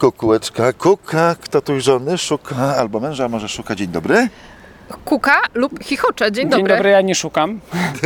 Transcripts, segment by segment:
Kukułeczka kuka, kto tu żony szuka, albo męża może szuka. Dzień dobry. Kuka lub chichocze. Dzień dobry. Dzień dobry, ja nie szukam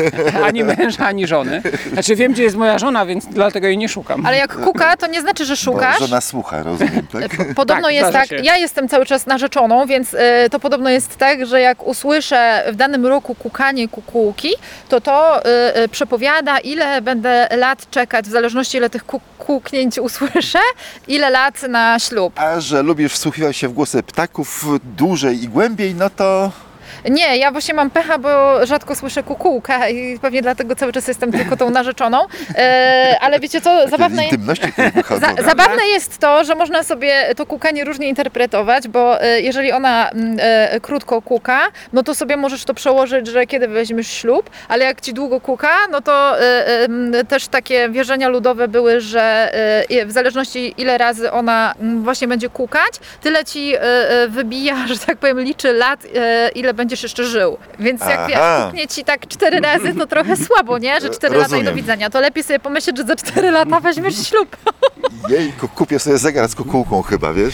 ani męża, ani żony. Znaczy wiem, gdzie jest moja żona, więc dlatego jej nie szukam. Ale jak kuka, to nie znaczy, że szukasz. Bo żona słucha, rozumiem, tak? Podobno Tak, jest zdarza tak, się. ja jestem cały czas narzeczoną, więc to podobno jest tak, że jak usłyszę w danym roku kukanie kukułki, to przepowiada, ile będę lat czekać, w zależności ile tych kuknięć usłyszę, ile lat na ślub. A że lubisz wsłuchiwać się w głosy ptaków dłużej i głębiej, no to... Nie, ja właśnie mam pecha, bo rzadko słyszę kukułka i pewnie dlatego cały czas jestem tylko tą narzeczoną. Ale wiecie co, zabawne jest... Intymności, które wychodzą. Zabawne jest to, że można sobie to kukanie różnie interpretować, bo jeżeli ona krótko kuka, no to sobie możesz to przełożyć, że kiedy weźmiesz ślub, ale jak ci długo kuka, no to też takie wierzenia ludowe były, że w zależności ile razy ona właśnie będzie kukać, tyle ci wybija, że tak powiem, liczy lat, ile będziesz jeszcze żył. Więc jak wiesz, kuknie ci tak 4 razy, to trochę słabo, nie? Że 4 lata i do widzenia. To lepiej sobie pomyśleć, że za 4 lata weźmiesz ślub. Jejku, kupię sobie zegar z kukułką chyba, wiesz?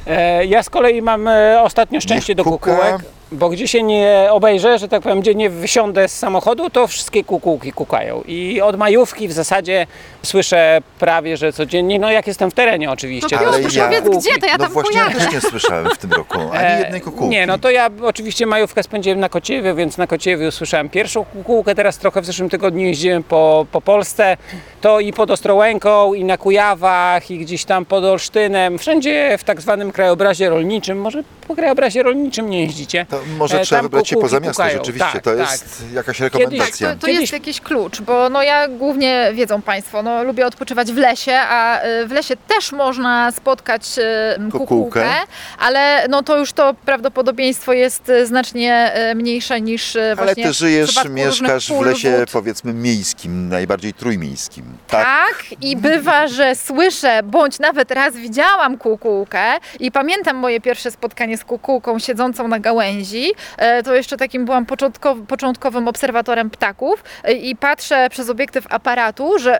Ja z kolei mam ostatnio szczęście do kukułek, bo gdzie się nie obejrzę, że tak powiem, gdzie nie wysiądę z samochodu, to wszystkie kukułki kukają. I od majówki w zasadzie słyszę prawie, że codziennie, no jak jestem w terenie oczywiście. To Piotr, powiedz gdzie, to ja No tam właśnie, ja pojadę. też nie słyszałem w tym roku ani jednej kukułki. Nie, no to ja oczywiście majówkę spędziłem na Kociewiu, więc na Kociewiu słyszałem pierwszą kukułkę, teraz trochę w zeszłym tygodniu jeździłem po Polsce, to i pod Ostrołęką, i na Kujawach, i gdzieś tam pod Olsztynem, wszędzie w tak zwanym krajobrazie rolniczym, może po krajobrazie rolniczym nie jeździcie. To może trzeba tam wybrać się kukułki poza miasto, kukają. rzeczywiście, Tak, to tak. jest jakaś rekomendacja. Tak, to jest jakiś klucz, bo no ja głównie, wiedzą Państwo, no lubię odpoczywać w lesie, a w lesie też można spotkać kukułkę, ale no to już to prawdopodobieństwo jest znacznie mniejsze niż Ale właśnie ty żyjesz, w przypadku mieszkasz różnych w lesie pól, wód. powiedzmy miejskim, najbardziej trójmiejskim. Tak, i bywa, że słyszę, bądź nawet raz widziałam kukułkę i pamiętam moje pierwsze spotkanie z kukułką siedzącą na gałęzi. To jeszcze takim byłam początkowym obserwatorem ptaków i patrzę przez obiektyw aparatu, że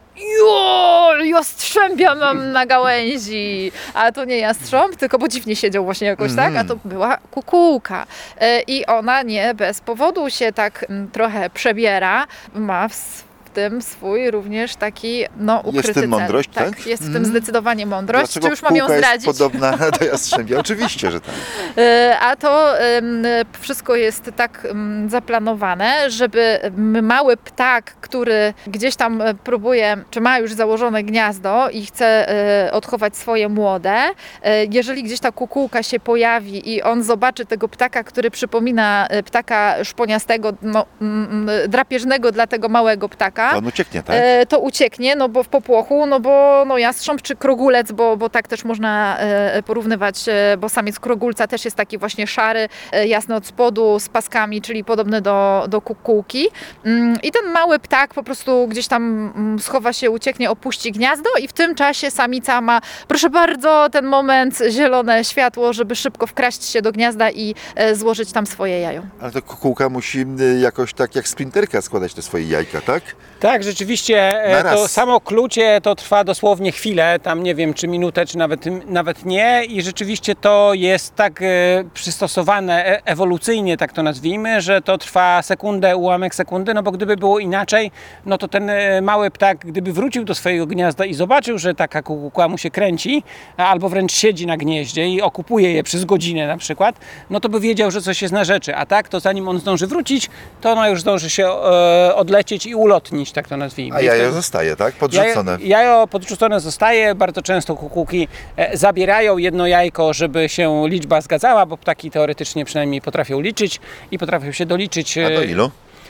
jastrzębia mam na gałęzi. A to nie jastrząb, tylko bo dziwnie siedział właśnie jakoś, tak? A to była kukułka. I ona nie bez powodu się tak trochę przebiera. Ma w tym swój również taki ukryty Jest w tym cel. mądrość, tak? Jest w tym zdecydowanie mądrość. Dlaczego Czy już mam ją kukułka zdradzić? jest podobna do jastrzębia? Oczywiście, że tak. A to wszystko jest tak zaplanowane, żeby mały ptak, który gdzieś tam próbuje, czy ma już założone gniazdo i chce odchować swoje młode, jeżeli gdzieś ta kukułka się pojawi i on zobaczy tego ptaka, który przypomina ptaka szponiastego, drapieżnego dla tego małego ptaka, To on ucieknie, tak? to ucieknie, no bo w popłochu, no bo jastrząb czy krogulec, bo tak też można porównywać, bo samiec krogulca też jest taki właśnie szary, jasny od spodu, z paskami, czyli podobny do kukułki. I ten mały ptak po prostu gdzieś tam schowa się, ucieknie, opuści gniazdo i w tym czasie samica ma, proszę bardzo, ten moment, zielone światło, żeby szybko wkraść się do gniazda i złożyć tam swoje jajo. Ale to kukułka musi jakoś tak jak sprinterka składać te swoje jajka, tak? Tak, rzeczywiście to samo klucie to trwa dosłownie chwilę, tam nie wiem czy minutę, czy nawet nie i rzeczywiście to jest tak przystosowane ewolucyjnie, tak to nazwijmy, że to trwa sekundę, ułamek sekundy, no bo gdyby było inaczej, no to ten mały ptak, gdyby wrócił do swojego gniazda i zobaczył, że taka kukułka mu się kręci, albo wręcz siedzi na gnieździe i okupuje je przez godzinę na przykład, no to by wiedział, że coś jest na rzeczy, a tak to zanim on zdąży wrócić, to ona już zdąży się odlecieć i ulotnić, tak to nazwijmy. A jajo zostaje, tak? Podrzucone. Jajo podrzucone zostaje, bardzo często kukułki zabierają jedno jajko, żeby się liczba zgadzała, bo ptaki teoretycznie przynajmniej potrafią liczyć i potrafią się doliczyć. A do ilu?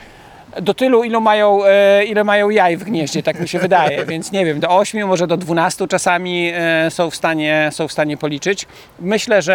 Do tylu, ile mają jaj w gnieździe, tak mi się wydaje, więc nie wiem, do 8, może do 12 czasami są w stanie policzyć. Myślę, że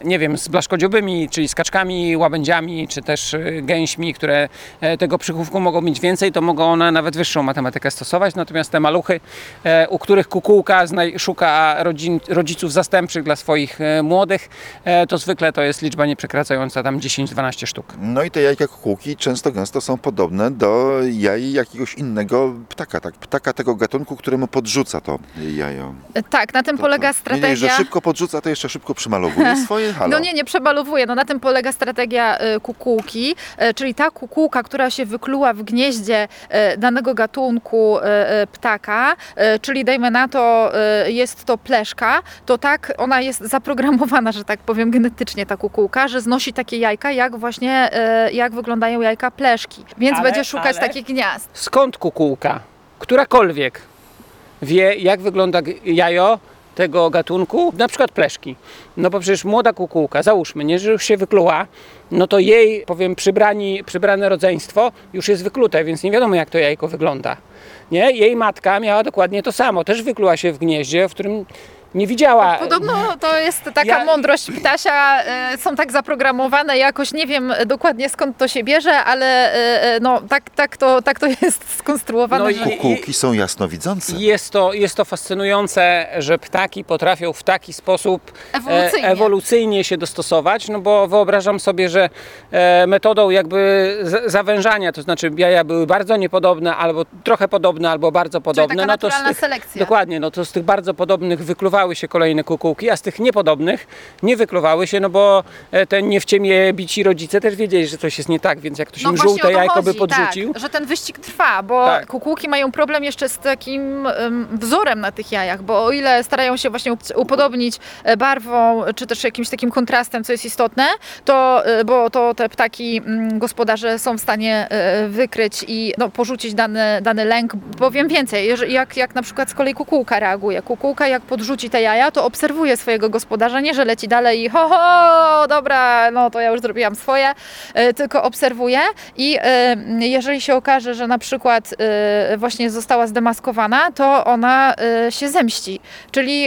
nie wiem, z blaszkodziubymi, czyli z kaczkami, łabędziami, czy też gęśmi, które tego przychówku mogą mieć więcej, to mogą one nawet wyższą matematykę stosować. Natomiast te maluchy, u których kukułka szuka rodziców zastępczych dla swoich młodych, to zwykle to jest liczba nieprzekraczająca tam 10-12 sztuk. No i te jajka kukułki często gęsto są podobne do jaj jakiegoś innego ptaka, tak? Ptaka tego gatunku, któremu podrzuca to jajo. Tak, na tym polega strategia. Nie, że szybko podrzuca, to jeszcze szybko przymalowuje swoje. Halo. No nie przemalowuje. No na tym polega strategia kukułki, czyli ta kukułka, która się wykluła w gnieździe danego gatunku ptaka, czyli dajmy na to, jest to pleszka, to tak ona jest zaprogramowana, że tak powiem, genetycznie ta kukułka, że znosi takie jajka, jak właśnie jak wyglądają jajka pleszki. Więc będzie szukać takich gniazd. Skąd kukułka, którakolwiek, wie, jak wygląda jajo tego gatunku, na przykład pleszki? No bo przecież młoda kukułka, załóżmy, nie, że już się wykluła, no to jej, powiem, przybrane rodzeństwo już jest wyklute, więc nie wiadomo, jak to jajko wygląda. Nie? Jej matka miała dokładnie to samo, też wykluła się w gnieździe, w którym nie widziała. Podobno to jest taka mądrość ptasia, są tak zaprogramowane, jakoś nie wiem dokładnie skąd to się bierze, ale no tak to jest skonstruowane. No że... Kukułki są jasnowidzące. Jest to fascynujące, że ptaki potrafią w taki sposób ewolucyjnie się dostosować, no bo wyobrażam sobie, że metodą jakby zawężania, to znaczy jaja były bardzo niepodobne, albo trochę podobne, albo bardzo podobne. Czyli taka naturalna selekcja. Dokładnie, no to z tych bardzo podobnych wykluwały się kolejne kukułki, a z tych niepodobnych nie wykluwały się, no bo te nie w ciemię bici rodzice też wiedzieli, że coś jest nie tak, więc jak ktoś im żółte jajko by podrzucił. Tak, że ten wyścig trwa, bo kukułki mają problem jeszcze z takim wzorem na tych jajach, bo o ile starają się właśnie upodobnić barwą, czy też jakimś takim kontrastem, co jest istotne, to bo to te ptaki gospodarze są w stanie wykryć i porzucić dany lęk. Powiem więcej, jak na przykład z kolei kukułka reaguje. Kukułka jak podrzuci te jaja, to obserwuje swojego gospodarza, nie że leci dalej i dobra, no to ja już zrobiłam swoje, tylko obserwuje i jeżeli się okaże, że na przykład właśnie została zdemaskowana, to ona się zemści. Czyli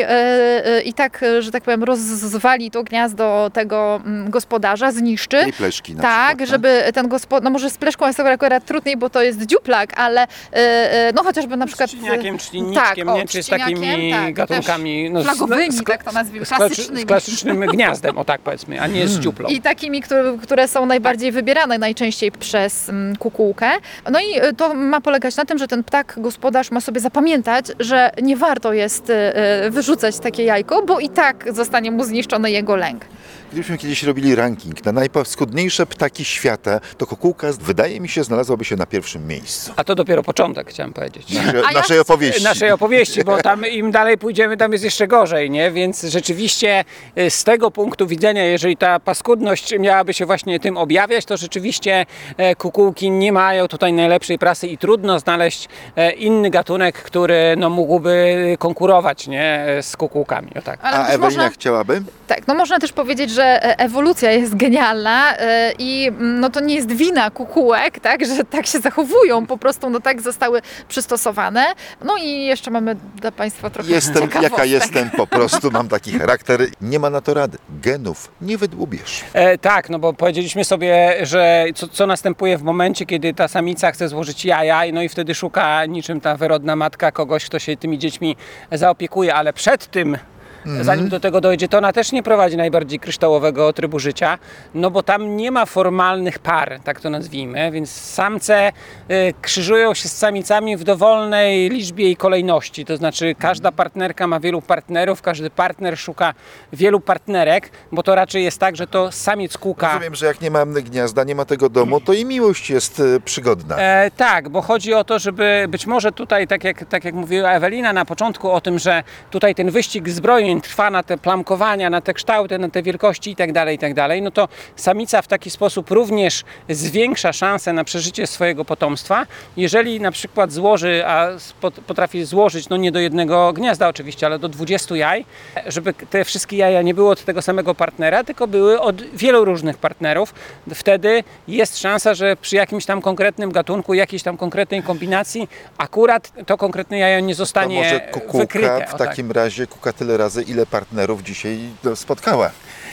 i tak, że tak powiem, rozwali to gniazdo tego gospodarza, zniszczy. Tej pleszki na przykład, żeby ten gospodarz, no może z pleszką jest akurat trudniej, bo to jest dziuplak, ale no chociażby na przykład... Trzciniakiem, trzcinniczkiem, nie? Czy z takimi gatunkami... flagowymi, tak to nazwijmy, klasycznymi. Z klasycznym gniazdem, o tak powiedzmy, a nie z dziuplą. I takimi, które są najbardziej wybierane najczęściej przez kukułkę. No i to ma polegać na tym, że ten ptak gospodarz ma sobie zapamiętać, że nie warto jest wyrzucać takie jajko, bo i tak zostanie mu zniszczony jego lęk. Gdybyśmy kiedyś robili ranking na najpaskudniejsze ptaki świata, to kukułka, wydaje mi się, znalazłaby się na pierwszym miejscu. A to dopiero początek, chciałem powiedzieć. Naszej opowieści. Naszej opowieści, bo tam im dalej pójdziemy, tam jest jeszcze gorzej, nie? Więc rzeczywiście z tego punktu widzenia, jeżeli ta paskudność miałaby się właśnie tym objawiać, to rzeczywiście kukułki nie mają tutaj najlepszej prasy i trudno znaleźć inny gatunek, który mógłby konkurować, nie? Z kukułkami. O tak. A Ewelina chciałaby? Tak, no można też powiedzieć, że ewolucja jest genialna i to nie jest wina kukułek, tak, że tak się zachowują, po prostu tak zostały przystosowane. No i jeszcze mamy dla Państwa trochę ciekawostek. Jaka jestem, po prostu mam taki charakter, nie ma na to rady. Genów nie wydłubiesz. Tak, no bo powiedzieliśmy sobie, że co następuje w momencie, kiedy ta samica chce złożyć jaja, no i wtedy szuka niczym ta wyrodna matka kogoś, kto się tymi dziećmi zaopiekuje, ale przed tym zanim do tego dojdzie, to ona też nie prowadzi najbardziej kryształowego trybu życia, no bo tam nie ma formalnych par, tak to nazwijmy, więc samce krzyżują się z samicami w dowolnej liczbie i kolejności, to znaczy każda partnerka ma wielu partnerów, każdy partner szuka wielu partnerek, bo to raczej jest tak, że to samiec kuka. Rozumiem, że jak nie ma gniazda, nie ma tego domu, to i miłość jest przygodna. Tak, bo chodzi o to, żeby być może tutaj, tak jak mówiła Ewelina na początku o tym, że tutaj ten wyścig zbrojeń trwa na te plamkowania, na te kształty, na te wielkości i tak dalej, no to samica w taki sposób również zwiększa szanse na przeżycie swojego potomstwa. Jeżeli na przykład złoży, a potrafi złożyć, no nie do jednego gniazda oczywiście, ale do 20 jaj, żeby te wszystkie jaja nie były od tego samego partnera, tylko były od wielu różnych partnerów, wtedy jest szansa, że przy jakimś tam konkretnym gatunku, jakiejś tam konkretnej kombinacji, akurat to konkretne jajo nie zostanie to może kukułka wykryte. w takim razie kuka tyle razy, ile partnerów dzisiaj spotkała.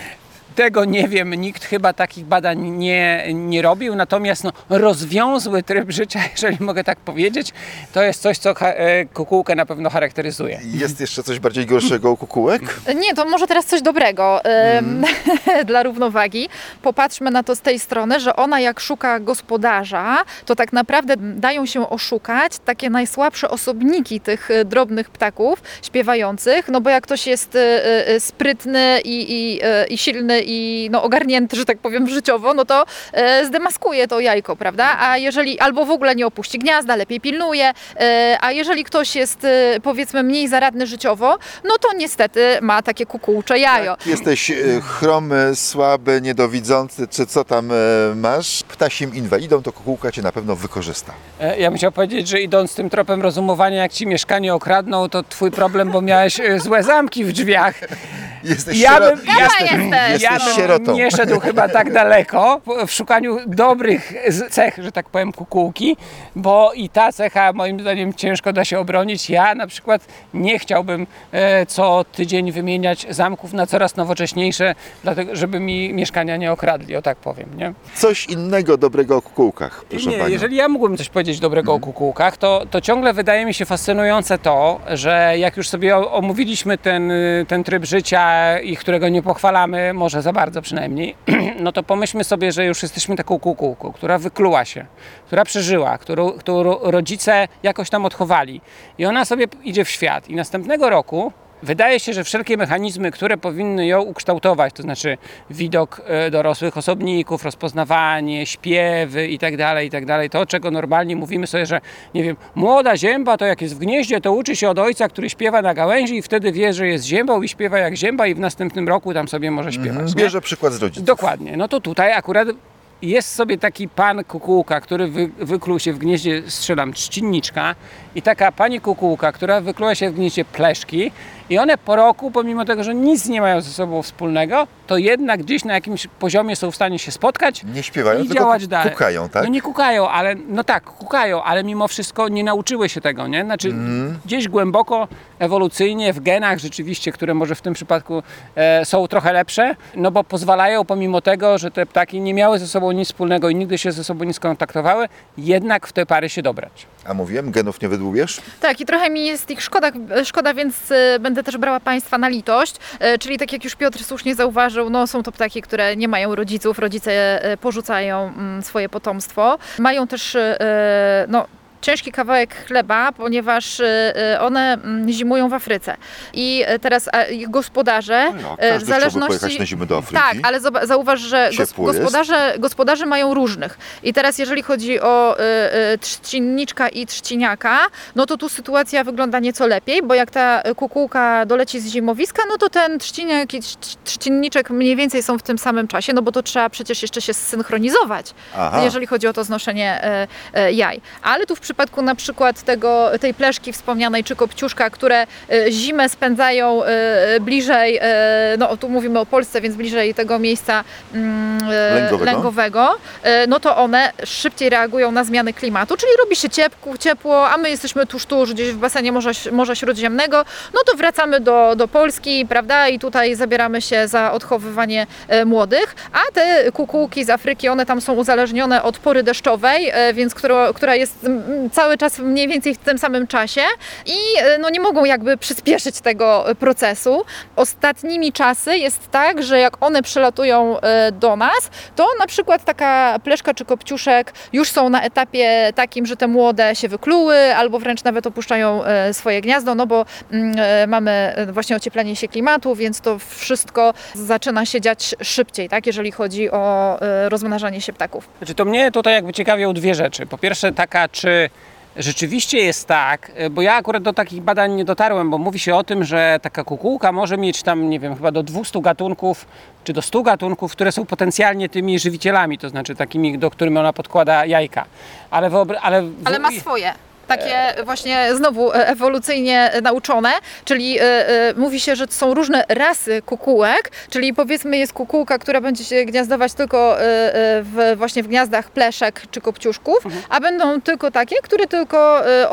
Tego nie wiem, nikt chyba takich badań nie robił, natomiast rozwiązły tryb życia, jeżeli mogę tak powiedzieć, to jest coś, co kukułkę na pewno charakteryzuje. Jest jeszcze coś bardziej gorszego u kukułek? Nie, to może teraz coś dobrego dla równowagi. Popatrzmy na to z tej strony, że ona jak szuka gospodarza, to tak naprawdę dają się oszukać takie najsłabsze osobniki tych drobnych ptaków śpiewających, no bo jak ktoś jest sprytny i silny i ogarnięty, że tak powiem, życiowo, no to zdemaskuje to jajko, prawda? A jeżeli albo w ogóle nie opuści gniazda, lepiej pilnuje, a jeżeli ktoś jest powiedzmy mniej zaradny życiowo, no to niestety ma takie kukułcze jajo. Jesteś chromy, słaby, niedowidzący, czy co tam masz? Ptasim inwalidą, to kukułka cię na pewno wykorzysta. Ja bym chciał powiedzieć, że idąc tym tropem rozumowania, jak ci mieszkanie okradną, to twój problem, bo miałeś złe zamki w drzwiach. Jesteś sierotą. Nie szedł chyba tak daleko w szukaniu dobrych cech, że tak powiem, kukułki, bo i ta cecha moim zdaniem ciężko da się obronić. Ja na przykład nie chciałbym co tydzień wymieniać zamków na coraz nowocześniejsze, dlatego żeby mi mieszkania nie okradli, o tak powiem, nie? Coś innego dobrego o kukułkach, proszę nie, Panią. Jeżeli ja mógłbym coś powiedzieć dobrego o kukułkach, to ciągle wydaje mi się fascynujące to, że jak już sobie omówiliśmy ten tryb życia i którego nie pochwalamy, może za bardzo przynajmniej, no to pomyślmy sobie, że już jesteśmy taką kukułką, która wykluła się, która przeżyła, którą rodzice jakoś tam odchowali i ona sobie idzie w świat i następnego roku wydaje się, że wszelkie mechanizmy, które powinny ją ukształtować, to znaczy widok dorosłych osobników, rozpoznawanie, śpiewy itd., to czego normalnie mówimy sobie, że nie wiem, młoda zięba to jak jest w gnieździe, to uczy się od ojca, który śpiewa na gałęzi i wtedy wie, że jest ziębą i śpiewa jak zięba i w następnym roku tam sobie może śpiewać. Bierze przykład z rodziców. Dokładnie. No to tutaj akurat jest sobie taki pan kukułka, który wykluł się w gnieździe, strzelam, trzcinniczka i taka pani kukułka, która wykluła się w gnieździe pleszki i one po roku, pomimo tego, że nic nie mają ze sobą wspólnego, to jednak gdzieś na jakimś poziomie są w stanie się spotkać nie śpiewają, i tylko działać dalej. kukają, tak? No nie kukają, ale kukają, ale mimo wszystko nie nauczyły się tego, nie? Znaczy gdzieś głęboko, ewolucyjnie w genach rzeczywiście, które może w tym przypadku są trochę lepsze, no bo pozwalają pomimo tego, że te ptaki nie miały ze sobą nic wspólnego i nigdy się ze sobą nie skontaktowały, jednak w te pary się dobrać. A mówiłem, genów nie wydłubiesz? Tak, i trochę mi jest ich szkoda, więc będę też brała Państwa na litość. Czyli tak jak już Piotr słusznie zauważył, no są to ptaki, które nie mają rodziców, rodzice porzucają swoje potomstwo. Mają też ciężki kawałek chleba, ponieważ one zimują w Afryce. I teraz ich gospodarze w zależności... pojechać na zimę do Afryki. Tak, ale zauważ, że gospodarze mają różnych. I teraz jeżeli chodzi o trzcinniczka i trzciniaka, no to tu sytuacja wygląda nieco lepiej, bo jak ta kukułka doleci z zimowiska, no to ten trzciniak i trzcinniczek mniej więcej są w tym samym czasie, no bo to trzeba przecież jeszcze się zsynchronizować, jeżeli chodzi o to znoszenie jaj. Ale tu w przypadku na przykład tej pleszki wspomnianej czy kopciuszka, które zimę spędzają bliżej, no tu mówimy o Polsce, więc bliżej tego miejsca lęgowego, no to one szybciej reagują na zmiany klimatu, czyli robi się ciepło, a my jesteśmy tuż gdzieś w basenie Morza Śródziemnego, no to wracamy do Polski, prawda, i tutaj zabieramy się za odchowywanie młodych, a te kukułki z Afryki, one tam są uzależnione od pory deszczowej, więc która jest cały czas mniej więcej w tym samym czasie i no nie mogą jakby przyspieszyć tego procesu. Ostatnimi czasy jest tak, że jak one przylatują do nas, to na przykład taka pleszka czy kopciuszek już są na etapie takim, że te młode się wykluły albo wręcz nawet opuszczają swoje gniazdo, no bo mamy właśnie ocieplenie się klimatu, więc to wszystko zaczyna się dziać szybciej, tak, jeżeli chodzi o rozmnażanie się ptaków. Znaczy to mnie tutaj jakby ciekawią dwie rzeczy. Po pierwsze taka, czy rzeczywiście jest tak, bo ja akurat do takich badań nie dotarłem, bo mówi się o tym, że taka kukułka może mieć tam, nie wiem, chyba do 200 gatunków, czy do 100 gatunków, które są potencjalnie tymi żywicielami, to znaczy takimi, do których ona podkłada jajka. Ale ma swoje. Takie właśnie znowu ewolucyjnie nauczone, czyli mówi się, że są różne rasy kukułek, czyli powiedzmy jest kukułka, która będzie się gniazdować tylko właśnie w gniazdach pleszek czy kopciuszków, a będą tylko takie, które tylko od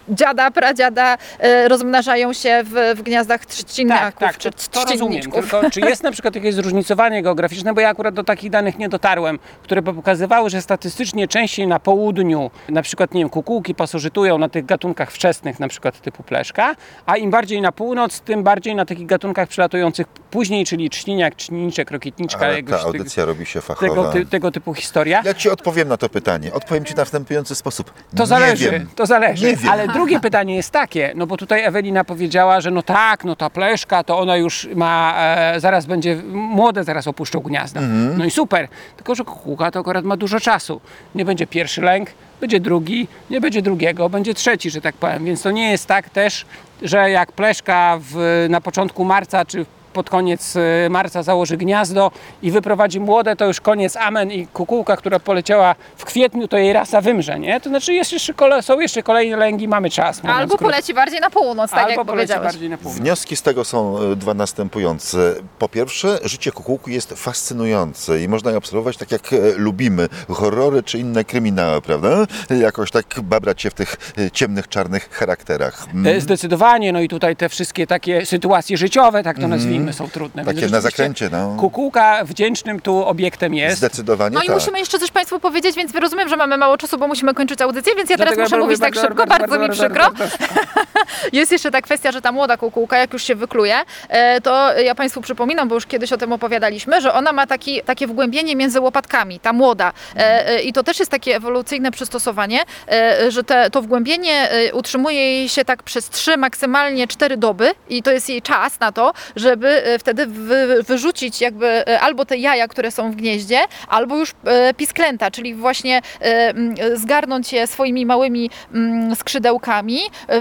dziada, pradziada rozmnażają się w gniazdach trzcinaków czy to rozumiem. trzcinniczków. Tylko czy jest na przykład jakieś zróżnicowanie geograficzne, bo ja akurat do takich danych nie dotarłem, które by pokazywały, że statystycznie częściej na południu, na przykład, nie wiem, kukułki pasożytują na tych gatunkach wczesnych, na przykład typu pleszka, a im bardziej na północ, tym bardziej na takich gatunkach przylatujących później, czyli trzciniak, trzciniczek, rokietniczka, Ale ta audycja robi się fachowa. tego typu historia. Ja ci odpowiem na to pytanie. Odpowiem ci na następujący sposób. To zależy, Nie wiem. to zależy. Nie wiem. Ale drugie pytanie jest takie, no bo tutaj Ewelina powiedziała, że no tak, no ta pleszka, to ona już ma, zaraz będzie, młode zaraz opuszczą gniazda. No i super, tylko że kukułka to akurat ma dużo czasu. Nie będzie pierwszy lęk, będzie drugi, nie będzie drugiego, będzie trzeci, że tak powiem. Więc to nie jest tak też, że jak pleszka na początku marca, czy pod koniec marca założy gniazdo i wyprowadzi młode, to już koniec, amen, i kukułka, która poleciała w kwietniu, to jej rasa wymrze, nie? To znaczy są jeszcze kolejne lęgi, mamy czas. Albo poleci bardziej na północ, tak jak powiedziałeś. Bardziej na północ. Wnioski z tego są dwa następujące. Po pierwsze, życie kukułki jest fascynujące i można je obserwować tak jak lubimy. Horrory czy inne kryminały, prawda? Jakoś tak babrać się w tych ciemnych, czarnych charakterach. Zdecydowanie, no i tutaj te wszystkie takie sytuacje życiowe, tak to nazwijmy, są trudne. Takie Więc na rzeczywiście zakręcie, no. Kukułka wdzięcznym tu obiektem jest. Zdecydowanie No i tak. musimy jeszcze coś Państwu powiedzieć, więc rozumiem, że mamy mało czasu, bo musimy kończyć audycję, więc ja teraz Dlatego muszę mówić tak szybko, bardzo mi przykro. Jest jeszcze ta kwestia, że ta młoda kukułka, jak już się wykluje, to ja Państwu przypominam, bo już kiedyś o tym opowiadaliśmy, że ona ma takie wgłębienie między łopatkami, ta młoda. I to też jest takie ewolucyjne przystosowanie, że to wgłębienie utrzymuje jej się tak przez 3, maksymalnie 4 doby i to jest jej czas na to, żeby wtedy wyrzucić jakby albo te jaja, które są w gnieździe, albo już pisklęta, czyli właśnie zgarnąć je swoimi małymi skrzydełkami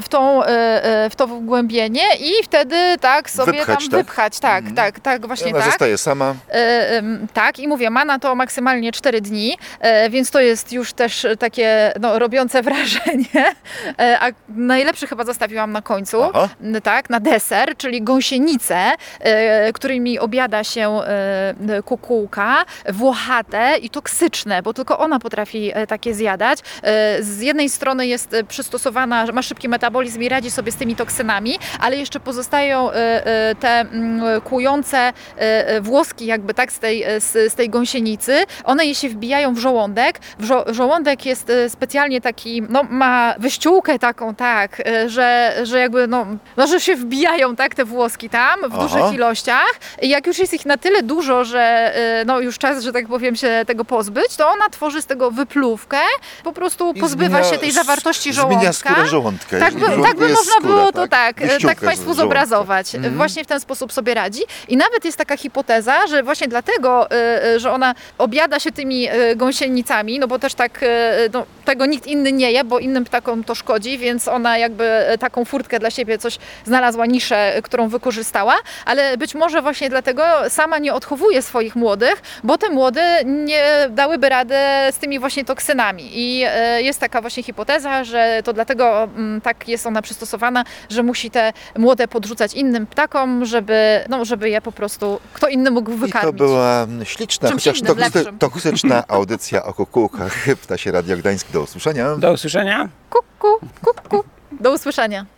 w to wgłębienie i wtedy tak sobie Wypchać, tam tak? wypchać. Tak, właśnie Ona tak. zostaje sama. Tak, i mówię, ma na to maksymalnie 4 dni, więc to jest już też takie robiące wrażenie. A najlepszy chyba zostawiłam na końcu, Aha. tak, na deser, czyli gąsienice, którymi obiada się kukułka, włochate i toksyczne, bo tylko ona potrafi takie zjadać. Z jednej strony jest przystosowana, że ma szybki metabolizm i radzi sobie z tymi toksynami, ale jeszcze pozostają te kłujące włoski jakby tak z tej gąsienicy. One jej się wbijają w żołądek. Żołądek jest specjalnie taki, ma wyściółkę taką, tak, że jakby, że się wbijają tak te włoski tam w dużych ilościach. I jak już jest ich na tyle dużo, że już czas, że tak powiem, się tego pozbyć, to ona tworzy z tego wypluwkę, po prostu pozbywa się tej zawartości żołądka. Zmienia skórę żołądka. Tak by można było to tak Państwu zobrazować. Właśnie w ten sposób sobie radzi. I nawet jest taka hipoteza, że właśnie dlatego, że ona obiada się tymi gąsienicami, bo też tak tego nikt inny nie je, bo innym ptakom to szkodzi, więc ona jakby taką furtkę dla siebie coś znalazła, niszę, którą wykorzystała, ale być może właśnie dlatego sama nie odchowuje swoich młodych, bo te młode nie dałyby rady z tymi właśnie toksynami. I jest taka właśnie hipoteza, że to dlatego tak jest ona przystosowana, że musi te młode podrzucać innym ptakom, żeby je po prostu kto inny mógł wykarmić. I to była śliczna, Czymś chociaż innym, lepszym. toksyczna audycja o kukułkach w Ptasie Radio Gdańsk. Do usłyszenia. Do usłyszenia. Kuku. Do usłyszenia.